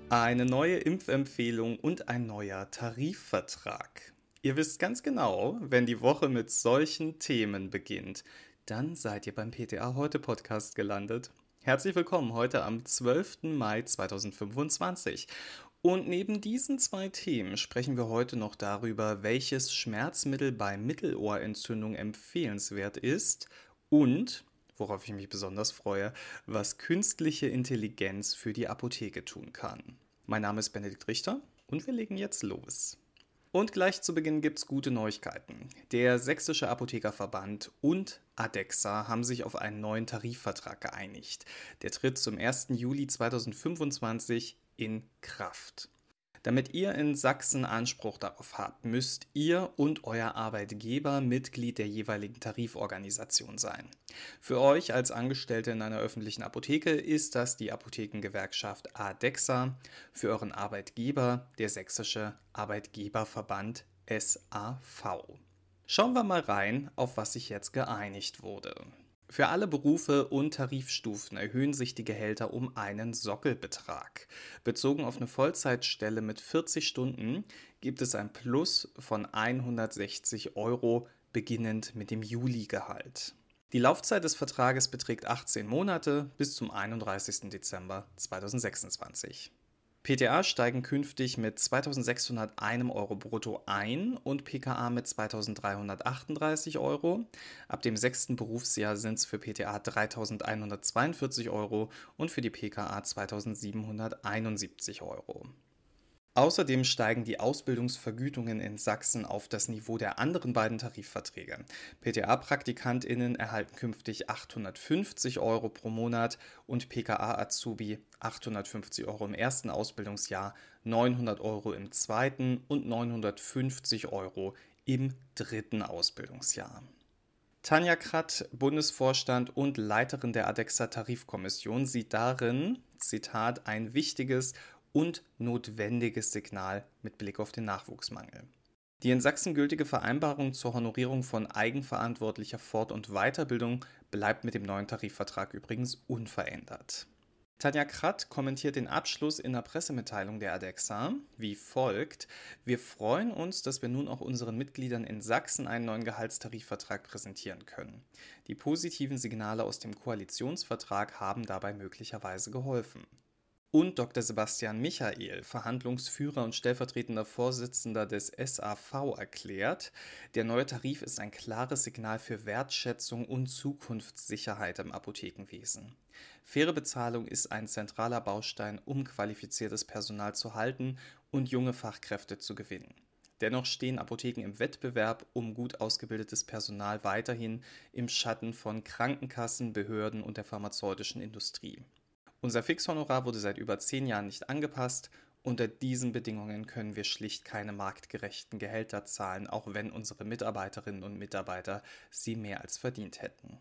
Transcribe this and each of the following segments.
Eine neue Impfempfehlung und ein neuer Tarifvertrag. Ihr wisst ganz genau, wenn die Woche mit solchen Themen beginnt, dann seid ihr beim PTA Heute Podcast gelandet. Herzlich willkommen heute am 12. Mai 2025. Und neben diesen zwei Themen sprechen wir heute noch darüber, welches Schmerzmittel bei Mittelohrentzündung empfehlenswert ist und, worauf ich mich besonders freue, was künstliche Intelligenz für die Apotheke tun kann. Mein Name ist Benedikt Richter und wir legen jetzt los. Und gleich zu Beginn gibt's gute Neuigkeiten. Der Sächsische Apothekerverband und ADEXA haben sich auf einen neuen Tarifvertrag geeinigt. Der tritt zum 1. Juli 2025 in Kraft. Damit ihr in Sachsen Anspruch darauf habt, müsst ihr und euer Arbeitgeber Mitglied der jeweiligen Tariforganisation sein. Für euch als Angestellte in einer öffentlichen Apotheke ist das die Apothekengewerkschaft ADEXA, für euren Arbeitgeber der Sächsische Arbeitgeberverband SAV. Schauen wir mal rein, auf was sich jetzt geeinigt wurde. Für alle Berufe und Tarifstufen erhöhen sich die Gehälter um einen Sockelbetrag. Bezogen auf eine Vollzeitstelle mit 40 Stunden gibt es ein Plus von 160 Euro, beginnend mit dem Juligehalt. Die Laufzeit des Vertrages beträgt 18 Monate bis zum 31. Dezember 2026. PTA steigen künftig mit 2.601 Euro brutto ein und PKA mit 2.338 Euro. Ab dem 6. Berufsjahr sind es für PTA 3.142 Euro und für die PKA 2.771 Euro. Außerdem steigen die Ausbildungsvergütungen in Sachsen auf das Niveau der anderen beiden Tarifverträge. PTA-PraktikantInnen erhalten künftig 850 Euro pro Monat und PKA-Azubi 850 Euro im ersten Ausbildungsjahr, 900 Euro im zweiten und 950 Euro im dritten Ausbildungsjahr. Tanja Kratt, Bundesvorstand und Leiterin der ADEXA Tarifkommission, sieht darin, Zitat, ein wichtiges und notwendiges Signal mit Blick auf den Nachwuchsmangel. Die in Sachsen gültige Vereinbarung zur Honorierung von eigenverantwortlicher Fort- und Weiterbildung bleibt mit dem neuen Tarifvertrag übrigens unverändert. Tanja Kratt kommentiert den Abschluss in der Pressemitteilung der ADEXA wie folgt: Wir freuen uns, dass wir nun auch unseren Mitgliedern in Sachsen einen neuen Gehaltstarifvertrag präsentieren können. Die positiven Signale aus dem Koalitionsvertrag haben dabei möglicherweise geholfen. Und Dr. Sebastian Michael, Verhandlungsführer und stellvertretender Vorsitzender des SAV, erklärt, der neue Tarif ist ein klares Signal für Wertschätzung und Zukunftssicherheit im Apothekenwesen. Faire Bezahlung ist ein zentraler Baustein, um qualifiziertes Personal zu halten und junge Fachkräfte zu gewinnen. Dennoch stehen Apotheken im Wettbewerb um gut ausgebildetes Personal weiterhin im Schatten von Krankenkassen, Behörden und der pharmazeutischen Industrie. Unser Fixhonorar wurde seit über 10 Jahren nicht angepasst. Unter diesen Bedingungen können wir schlicht keine marktgerechten Gehälter zahlen, auch wenn unsere Mitarbeiterinnen und Mitarbeiter sie mehr als verdient hätten.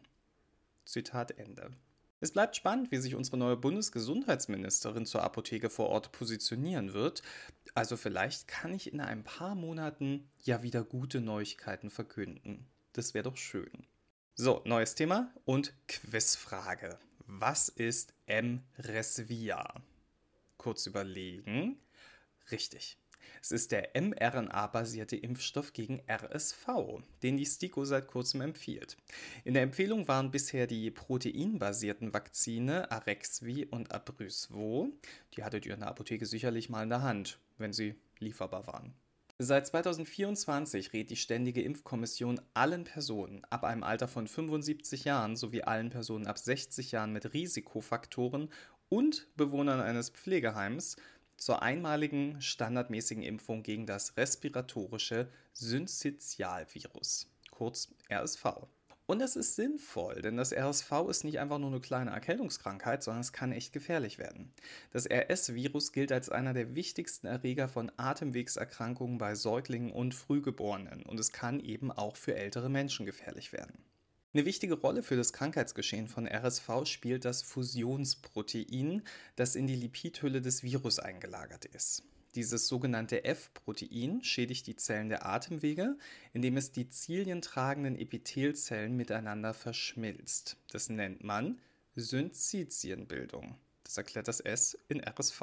Zitat Ende. Es bleibt spannend, wie sich unsere neue Bundesgesundheitsministerin zur Apotheke vor Ort positionieren wird. Also vielleicht kann ich in ein paar Monaten ja wieder gute Neuigkeiten verkünden. Das wäre doch schön. So, neues Thema und Quizfrage. Was ist mRESVIA? Kurz überlegen. Richtig. Es ist der mRNA-basierte Impfstoff gegen RSV, den die STIKO seit kurzem empfiehlt. In der Empfehlung waren bisher die proteinbasierten Vakzine Arexvi und Abrysvo. Die hattet ihr in der Apotheke sicherlich mal in der Hand, wenn sie lieferbar waren. Seit 2024 rät die Ständige Impfkommission allen Personen ab einem Alter von 75 Jahren sowie allen Personen ab 60 Jahren mit Risikofaktoren und Bewohnern eines Pflegeheims zur einmaligen standardmäßigen Impfung gegen das respiratorische Syncytialvirus, kurz RSV. Und das ist sinnvoll, denn das RSV ist nicht einfach nur eine kleine Erkältungskrankheit, sondern es kann echt gefährlich werden. Das RS-Virus gilt als einer der wichtigsten Erreger von Atemwegserkrankungen bei Säuglingen und Frühgeborenen und es kann eben auch für ältere Menschen gefährlich werden. Eine wichtige Rolle für das Krankheitsgeschehen von RSV spielt das Fusionsprotein, das in die Lipidhülle des Virus eingelagert ist. Dieses sogenannte F-Protein schädigt die Zellen der Atemwege, indem es die zilientragenden Epithelzellen miteinander verschmilzt. Das nennt man Syncytienbildung. Das erklärt das S in RSV.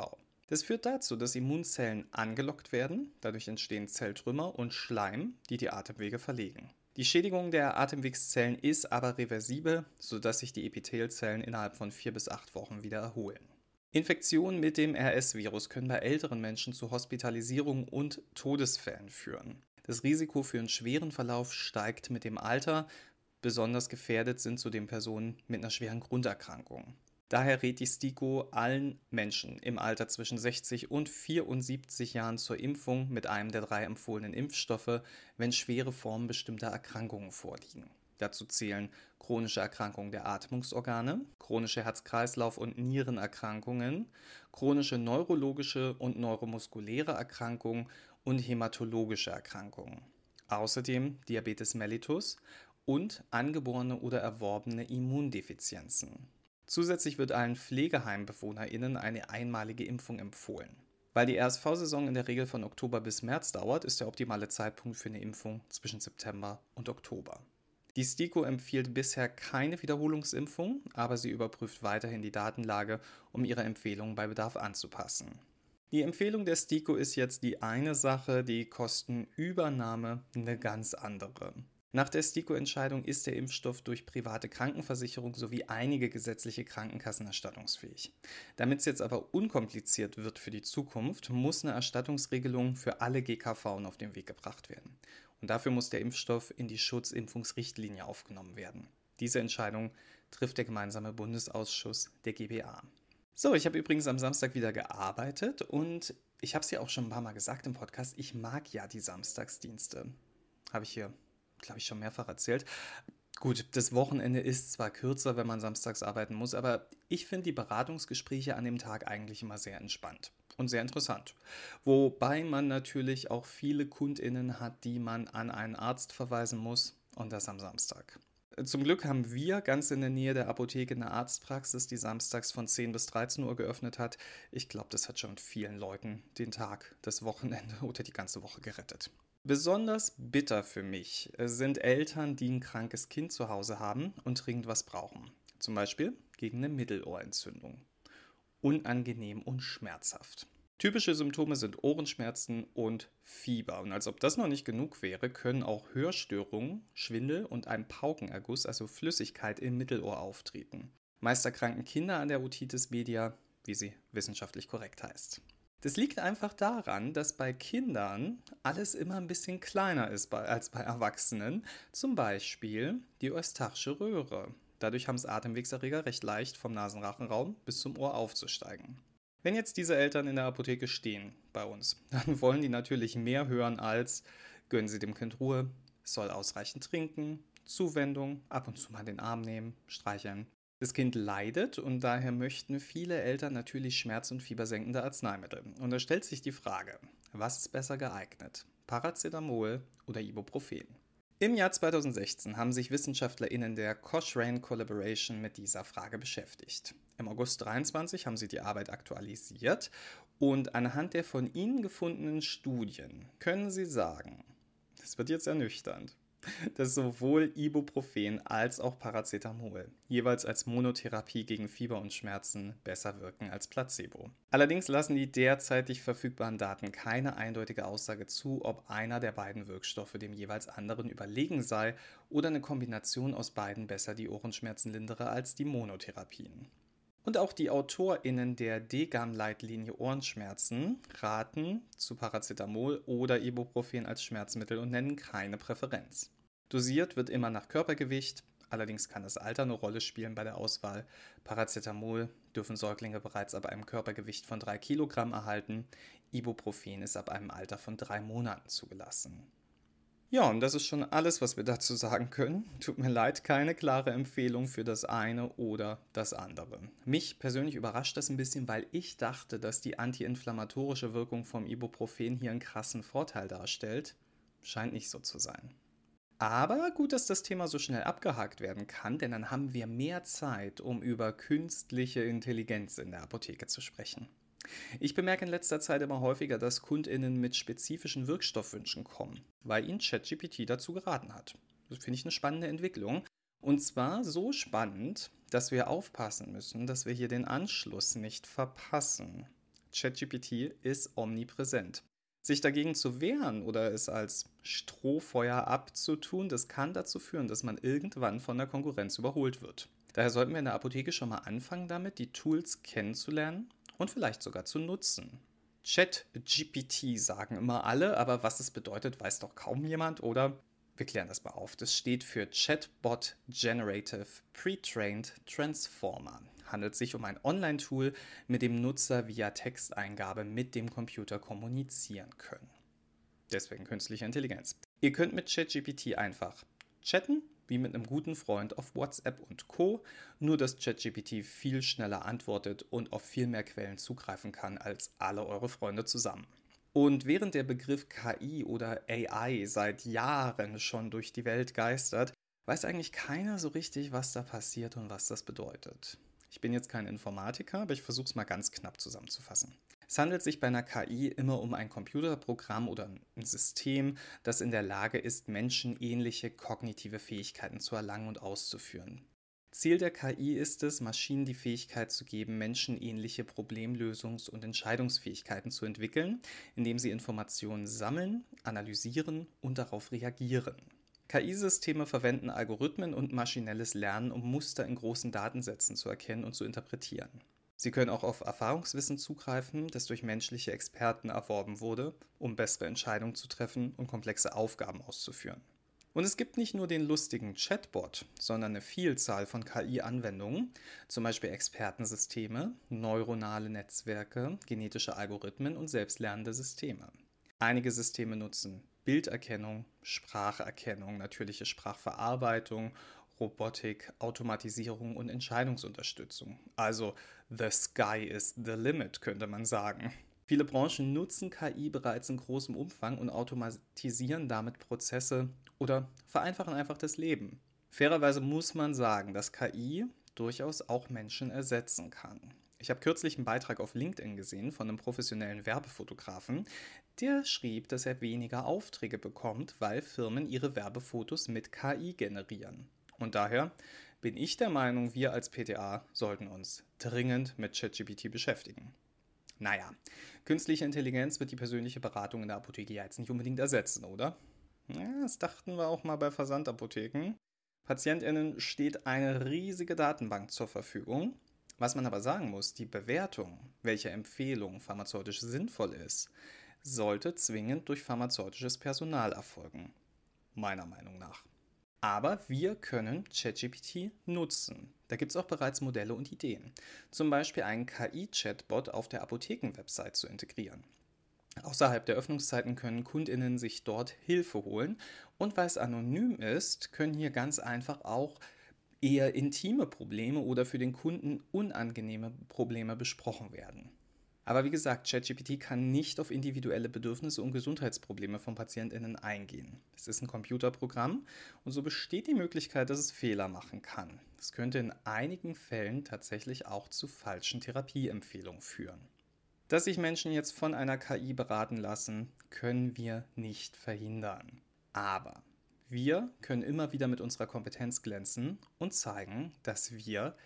Das führt dazu, dass Immunzellen angelockt werden, dadurch entstehen Zelltrümmer und Schleim, die die Atemwege verlegen. Die Schädigung der Atemwegszellen ist aber reversibel, sodass sich die Epithelzellen innerhalb von 4 bis 8 Wochen wieder erholen. Infektionen mit dem RS-Virus können bei älteren Menschen zu Hospitalisierungen und Todesfällen führen. Das Risiko für einen schweren Verlauf steigt mit dem Alter. Besonders gefährdet sind zudem Personen mit einer schweren Grunderkrankung. Daher rät die STIKO allen Menschen im Alter zwischen 60 und 74 Jahren zur Impfung mit einem der 3 empfohlenen Impfstoffe, wenn schwere Formen bestimmter Erkrankungen vorliegen. Dazu zählen chronische Erkrankungen der Atmungsorgane, chronische Herz-Kreislauf- und Nierenerkrankungen, chronische neurologische und neuromuskuläre Erkrankungen und hämatologische Erkrankungen. Außerdem Diabetes mellitus und angeborene oder erworbene Immundefizienzen. Zusätzlich wird allen PflegeheimbewohnerInnen eine einmalige Impfung empfohlen. Weil die RSV-Saison in der Regel von Oktober bis März dauert, ist der optimale Zeitpunkt für eine Impfung zwischen September und Oktober. Die STIKO empfiehlt bisher keine Wiederholungsimpfung, aber sie überprüft weiterhin die Datenlage, um ihre Empfehlungen bei Bedarf anzupassen. Die Empfehlung der STIKO ist jetzt die eine Sache, die Kostenübernahme eine ganz andere. Nach der STIKO-Entscheidung ist der Impfstoff durch private Krankenversicherung sowie einige gesetzliche Krankenkassen erstattungsfähig. Damit es jetzt aber unkompliziert wird für die Zukunft, muss eine Erstattungsregelung für alle GKV auf den Weg gebracht werden. Und dafür muss der Impfstoff in die Schutzimpfungsrichtlinie aufgenommen werden. Diese Entscheidung trifft der gemeinsame Bundesausschuss der GBA. So, ich habe übrigens am Samstag wieder gearbeitet und ich habe es ja auch schon ein paar Mal gesagt im Podcast, ich mag ja die Samstagsdienste. Habe ich hier, glaube ich, schon mehrfach erzählt. Gut, das Wochenende ist zwar kürzer, wenn man samstags arbeiten muss, aber ich finde die Beratungsgespräche an dem Tag eigentlich immer sehr entspannt und sehr interessant. Wobei man natürlich auch viele KundInnen hat, die man an einen Arzt verweisen muss und das am Samstag. Zum Glück haben wir ganz in der Nähe der Apotheke eine Arztpraxis, die samstags von 10 bis 13 Uhr geöffnet hat. Ich glaube, das hat schon vielen Leuten den Tag, das Wochenende oder die ganze Woche gerettet. Besonders bitter für mich sind Eltern, die ein krankes Kind zu Hause haben und dringend was brauchen. Zum Beispiel gegen eine Mittelohrentzündung. Unangenehm und schmerzhaft. Typische Symptome sind Ohrenschmerzen und Fieber. Und als ob das noch nicht genug wäre, können auch Hörstörungen, Schwindel und ein Paukenerguss, also Flüssigkeit im Mittelohr, auftreten. Meist erkranken Kinder an der Otitis media, wie sie wissenschaftlich korrekt heißt. Das liegt einfach daran, dass bei Kindern alles immer ein bisschen kleiner ist als bei Erwachsenen. Zum Beispiel die eustachische Röhre. Dadurch haben es Atemwegserreger recht leicht vom Nasenrachenraum bis zum Ohr aufzusteigen. Wenn jetzt diese Eltern in der Apotheke stehen bei uns, dann wollen die natürlich mehr hören als gönnen Sie dem Kind Ruhe, es soll ausreichend trinken, Zuwendung, ab und zu mal den Arm nehmen, streicheln. Das Kind leidet und daher möchten viele Eltern natürlich schmerz- und fiebersenkende Arzneimittel. Und da stellt sich die Frage, was ist besser geeignet? Paracetamol oder Ibuprofen? Im Jahr 2016 haben sich WissenschaftlerInnen der Cochrane Collaboration mit dieser Frage beschäftigt. Im August 2023 haben sie die Arbeit aktualisiert und anhand der von ihnen gefundenen Studien können sie sagen, das wird jetzt ernüchternd, dass sowohl Ibuprofen als auch Paracetamol jeweils als Monotherapie gegen Fieber und Schmerzen besser wirken als Placebo. Allerdings lassen die derzeitig verfügbaren Daten keine eindeutige Aussage zu, ob einer der beiden Wirkstoffe dem jeweils anderen überlegen sei oder eine Kombination aus beiden besser die Ohrenschmerzen lindere als die Monotherapien. Und auch die AutorInnen der DGAM-Leitlinie Ohrenschmerzen raten zu Paracetamol oder Ibuprofen als Schmerzmittel und nennen keine Präferenz. Dosiert wird immer nach Körpergewicht, allerdings kann das Alter eine Rolle spielen bei der Auswahl. Paracetamol dürfen Säuglinge bereits ab einem Körpergewicht von 3 Kilogramm erhalten, Ibuprofen ist ab einem Alter von 3 Monaten zugelassen. Ja, und das ist schon alles, was wir dazu sagen können. Tut mir leid, keine klare Empfehlung für das eine oder das andere. Mich persönlich überrascht das ein bisschen, weil ich dachte, dass die antiinflammatorische Wirkung vom Ibuprofen hier einen krassen Vorteil darstellt. Scheint nicht so zu sein. Aber gut, dass das Thema so schnell abgehakt werden kann, denn dann haben wir mehr Zeit, um über künstliche Intelligenz in der Apotheke zu sprechen. Ich bemerke in letzter Zeit immer häufiger, dass KundInnen mit spezifischen Wirkstoffwünschen kommen, weil ihnen ChatGPT dazu geraten hat. Das finde ich eine spannende Entwicklung. Und zwar so spannend, dass wir aufpassen müssen, dass wir hier den Anschluss nicht verpassen. ChatGPT ist omnipräsent. Sich dagegen zu wehren oder es als Strohfeuer abzutun, das kann dazu führen, dass man irgendwann von der Konkurrenz überholt wird. Daher sollten wir in der Apotheke schon mal anfangen damit, die Tools kennenzulernen und vielleicht sogar zu nutzen. ChatGPT sagen immer alle, aber was es bedeutet, weiß doch kaum jemand, oder? Wir klären das mal auf. Das steht für Chatbot Generative Pre-trained Transformer. Handelt sich um ein Online-Tool, mit dem Nutzer via Texteingabe mit dem Computer kommunizieren können. Deswegen künstliche Intelligenz. Ihr könnt mit ChatGPT einfach chatten, wie mit einem guten Freund auf WhatsApp und Co. Nur, dass ChatGPT viel schneller antwortet und auf viel mehr Quellen zugreifen kann als alle eure Freunde zusammen. Und während der Begriff KI oder AI seit Jahren schon durch die Welt geistert, weiß eigentlich keiner so richtig, was da passiert und was das bedeutet. Ich bin jetzt kein Informatiker, aber ich versuche es mal ganz knapp zusammenzufassen. Es handelt sich bei einer KI immer um ein Computerprogramm oder ein System, das in der Lage ist, menschenähnliche kognitive Fähigkeiten zu erlangen und auszuführen. Ziel der KI ist es, Maschinen die Fähigkeit zu geben, menschenähnliche Problemlösungs- und Entscheidungsfähigkeiten zu entwickeln, indem sie Informationen sammeln, analysieren und darauf reagieren. KI-Systeme verwenden Algorithmen und maschinelles Lernen, um Muster in großen Datensätzen zu erkennen und zu interpretieren. Sie können auch auf Erfahrungswissen zugreifen, das durch menschliche Experten erworben wurde, um bessere Entscheidungen zu treffen und komplexe Aufgaben auszuführen. Und es gibt nicht nur den lustigen Chatbot, sondern eine Vielzahl von KI-Anwendungen, zum Beispiel Expertensysteme, neuronale Netzwerke, genetische Algorithmen und selbstlernende Systeme. Einige Systeme nutzen Bilderkennung, Spracherkennung, natürliche Sprachverarbeitung, Robotik, Automatisierung und Entscheidungsunterstützung. Also the sky is the limit, könnte man sagen. Viele Branchen nutzen KI bereits in großem Umfang und automatisieren damit Prozesse oder vereinfachen einfach das Leben. Fairerweise muss man sagen, dass KI durchaus auch Menschen ersetzen kann. Ich habe kürzlich einen Beitrag auf LinkedIn gesehen von einem professionellen Werbefotografen, der schrieb, dass er weniger Aufträge bekommt, weil Firmen ihre Werbefotos mit KI generieren. Und daher bin ich der Meinung, wir als PTA sollten uns dringend mit ChatGPT beschäftigen. Naja, künstliche Intelligenz wird die persönliche Beratung in der Apotheke ja jetzt nicht unbedingt ersetzen, oder? Ja, das dachten wir auch mal bei Versandapotheken. PatientInnen steht eine riesige Datenbank zur Verfügung. Was man aber sagen muss, die Bewertung, welche Empfehlung pharmazeutisch sinnvoll ist, sollte zwingend durch pharmazeutisches Personal erfolgen. Meiner Meinung nach. Aber wir können ChatGPT nutzen. Da gibt es auch bereits Modelle und Ideen. Zum Beispiel einen KI-Chatbot auf der Apotheken-Website zu integrieren. Außerhalb der Öffnungszeiten können KundInnen sich dort Hilfe holen. Und weil es anonym ist, können hier ganz einfach auch eher intime Probleme oder für den Kunden unangenehme Probleme besprochen werden. Aber wie gesagt, ChatGPT kann nicht auf individuelle Bedürfnisse und Gesundheitsprobleme von PatientInnen eingehen. Es ist ein Computerprogramm und so besteht die Möglichkeit, dass es Fehler machen kann. Das könnte in einigen Fällen tatsächlich auch zu falschen Therapieempfehlungen führen. Dass sich Menschen jetzt von einer KI beraten lassen, können wir nicht verhindern. Aber wir können immer wieder mit unserer Kompetenz glänzen und zeigen, dass wir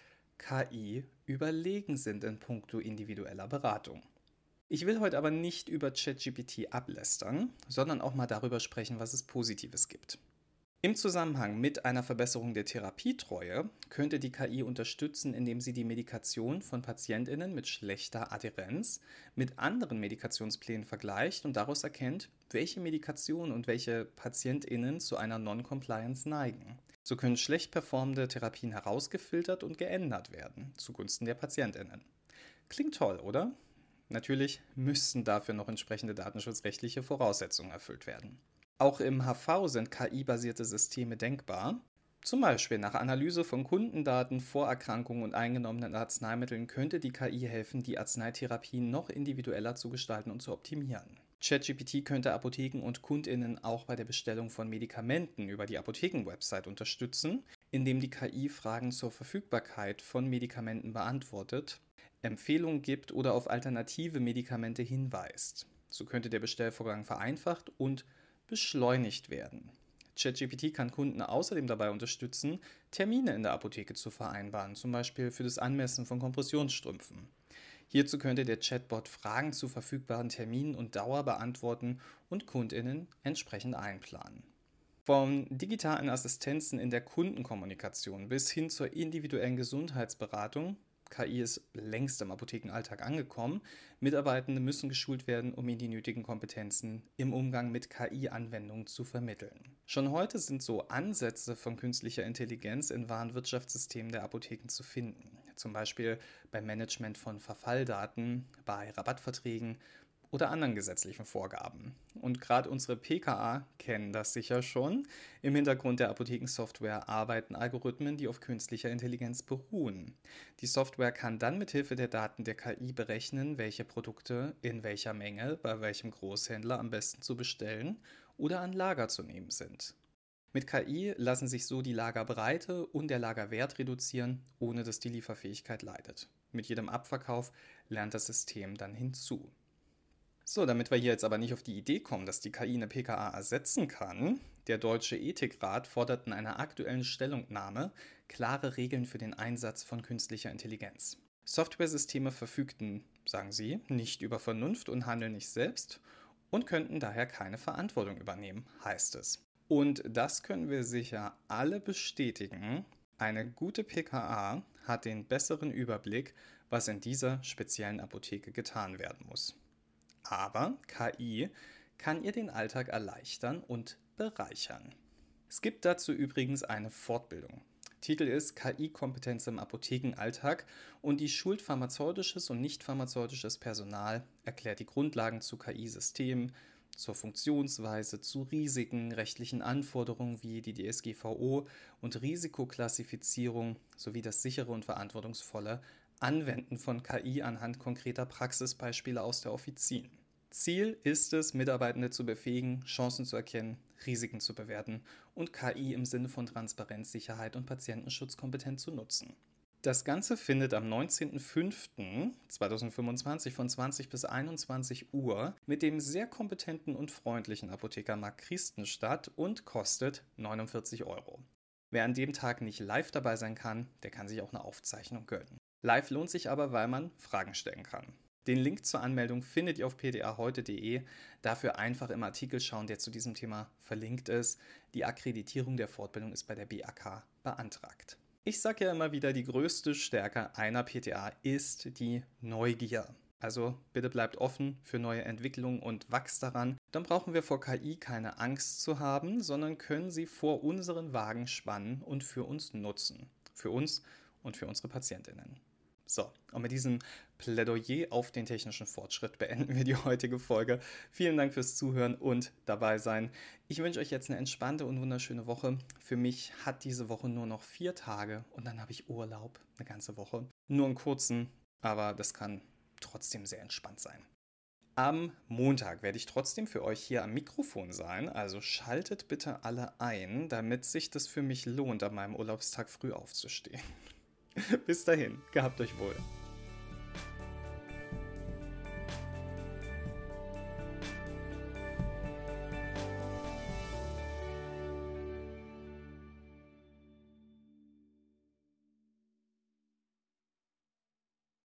KI überlegen sind in puncto individueller Beratung. Ich will heute aber nicht über ChatGPT ablästern, sondern auch mal darüber sprechen, was es Positives gibt. Im Zusammenhang mit einer Verbesserung der Therapietreue könnte die KI unterstützen, indem sie die Medikation von PatientInnen mit schlechter Adhärenz mit anderen Medikationsplänen vergleicht und daraus erkennt, welche Medikation und welche PatientInnen zu einer Non-Compliance neigen. So können schlecht performende Therapien herausgefiltert und geändert werden, zugunsten der PatientInnen. Klingt toll, oder? Natürlich müssten dafür noch entsprechende datenschutzrechtliche Voraussetzungen erfüllt werden. Auch im HV sind KI-basierte Systeme denkbar. Zum Beispiel nach Analyse von Kundendaten, Vorerkrankungen und eingenommenen Arzneimitteln könnte die KI helfen, die Arzneitherapien noch individueller zu gestalten und zu optimieren. ChatGPT könnte Apotheken und KundInnen auch bei der Bestellung von Medikamenten über die Apotheken-Website unterstützen, indem die KI Fragen zur Verfügbarkeit von Medikamenten beantwortet, Empfehlungen gibt oder auf alternative Medikamente hinweist. So könnte der Bestellvorgang vereinfacht und beschleunigt werden. ChatGPT kann Kunden außerdem dabei unterstützen, Termine in der Apotheke zu vereinbaren, zum Beispiel für das Anmessen von Kompressionsstrümpfen. Hierzu könnte der Chatbot Fragen zu verfügbaren Terminen und Dauer beantworten und KundInnen entsprechend einplanen. Von digitalen Assistenzen in der Kundenkommunikation bis hin zur individuellen Gesundheitsberatung, KI ist längst im Apothekenalltag angekommen. Mitarbeitende müssen geschult werden, um ihnen die nötigen Kompetenzen im Umgang mit KI-Anwendungen zu vermitteln. Schon heute sind so Ansätze von künstlicher Intelligenz in Warenwirtschaftssystemen der Apotheken zu finden. Zum Beispiel beim Management von Verfalldaten, bei Rabattverträgen oder anderen gesetzlichen Vorgaben. Und gerade unsere PKA kennen das sicher schon. Im Hintergrund der Apothekensoftware arbeiten Algorithmen, die auf künstlicher Intelligenz beruhen. Die Software kann dann mithilfe der Daten der KI berechnen, welche Produkte in welcher Menge bei welchem Großhändler am besten zu bestellen oder an Lager zu nehmen sind. Mit KI lassen sich so die Lagerbreite und der Lagerwert reduzieren, ohne dass die Lieferfähigkeit leidet. Mit jedem Abverkauf lernt das System dann hinzu. So, damit wir hier jetzt aber nicht auf die Idee kommen, dass die KI eine PKA ersetzen kann, der Deutsche Ethikrat fordert in einer aktuellen Stellungnahme klare Regeln für den Einsatz von künstlicher Intelligenz. Softwaresysteme verfügten, sagen sie, nicht über Vernunft und handeln nicht selbst und könnten daher keine Verantwortung übernehmen, heißt es. Und das können wir sicher alle bestätigen. Eine gute PKA hat den besseren Überblick, was in dieser speziellen Apotheke getan werden muss. Aber KI kann ihr den Alltag erleichtern und bereichern. Es gibt dazu übrigens eine Fortbildung. Titel ist KI-Kompetenz im Apothekenalltag und die schult pharmazeutisches und nicht pharmazeutisches Personal, erklärt die Grundlagen zu KI-Systemen, zur Funktionsweise, zu Risiken, rechtlichen Anforderungen wie die DSGVO und Risikoklassifizierung sowie das sichere und verantwortungsvolle Anwenden von KI anhand konkreter Praxisbeispiele aus der Offizin. Ziel ist es, Mitarbeitende zu befähigen, Chancen zu erkennen, Risiken zu bewerten und KI im Sinne von Transparenz, Sicherheit und Patientenschutz kompetent zu nutzen. Das Ganze findet am 19.05.2025 von 20 bis 21 Uhr mit dem sehr kompetenten und freundlichen Apotheker Marc Christen statt und kostet 49 Euro. Wer an dem Tag nicht live dabei sein kann, der kann sich auch eine Aufzeichnung gönnen. Live lohnt sich aber, weil man Fragen stellen kann. Den Link zur Anmeldung findet ihr auf pdaheute.de. Dafür einfach im Artikel schauen, der zu diesem Thema verlinkt ist. Die Akkreditierung der Fortbildung ist bei der BAK beantragt. Ich sage ja immer wieder, die größte Stärke einer PTA ist die Neugier. Also bitte bleibt offen für neue Entwicklungen und wachst daran. Dann brauchen wir vor KI keine Angst zu haben, sondern können sie vor unseren Wagen spannen und für uns nutzen. Für uns und für unsere PatientInnen. So, und mit diesem Plädoyer auf den technischen Fortschritt beenden wir die heutige Folge. Vielen Dank fürs Zuhören und dabei sein. Ich wünsche euch jetzt eine entspannte und wunderschöne Woche. Für mich hat diese Woche nur noch 4 Tage und dann habe ich Urlaub, eine ganze Woche. Nur einen kurzen, aber das kann trotzdem sehr entspannt sein. Am Montag werde ich trotzdem für euch hier am Mikrofon sein, also schaltet bitte alle ein, damit sich das für mich lohnt, an meinem Urlaubstag früh aufzustehen. Bis dahin, gehabt euch wohl.